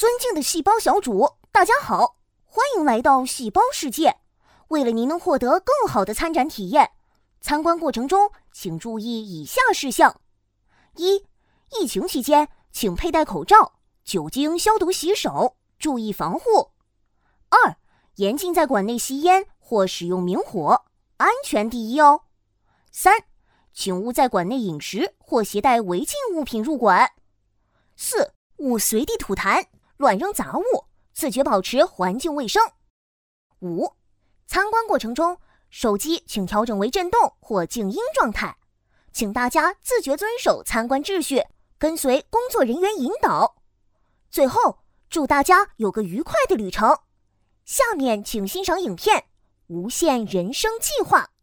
尊敬的细胞小主，大家好，欢迎来到细胞世界。为了您能获得更好的参展体验，参观过程中请注意以下事项：一、疫情期间请佩戴口罩，酒精消毒洗手，注意防护。二、严禁在馆内吸烟或使用明火，安全第一哦。三、请勿在馆内饮食或携带违禁物品入馆。四、勿随地吐痰、乱扔杂物，自觉保持环境卫生。五、参观过程中，手机请调整为震动或静音状态，请大家自觉遵守参观秩序，跟随工作人员引导。最后，祝大家有个愉快的旅程。下面请欣赏影片《无限人生计划》。